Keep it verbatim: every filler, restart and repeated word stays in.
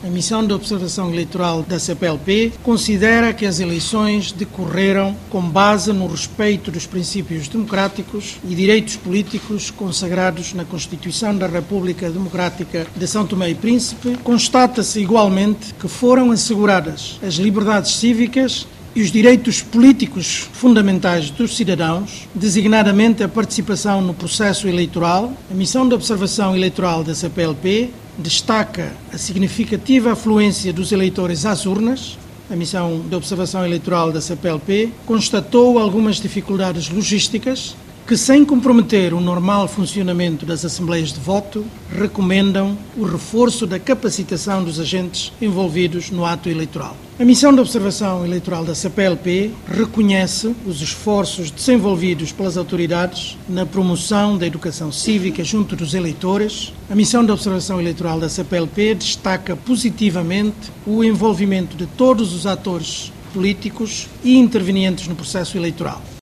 A missão de observação eleitoral da C P L P considera que as eleições decorreram com base no respeito dos princípios democráticos e direitos políticos consagrados na Constituição da República Democrática de São Tomé e Príncipe. Constata-se igualmente que foram asseguradas as liberdades cívicas e os direitos políticos fundamentais dos cidadãos, designadamente a participação no processo eleitoral. A missão de observação eleitoral da C P L P destaca a significativa afluência dos eleitores às urnas. A missão de observação eleitoral da C P L P constatou algumas dificuldades logísticas que, sem comprometer o normal funcionamento das assembleias de voto, recomendam o reforço da capacitação dos agentes envolvidos no ato eleitoral. A missão de observação eleitoral da C P L P reconhece os esforços desenvolvidos pelas autoridades na promoção da educação cívica junto dos eleitores. A missão de observação eleitoral da C P L P destaca positivamente o envolvimento de todos os atores políticos e intervenientes no processo eleitoral.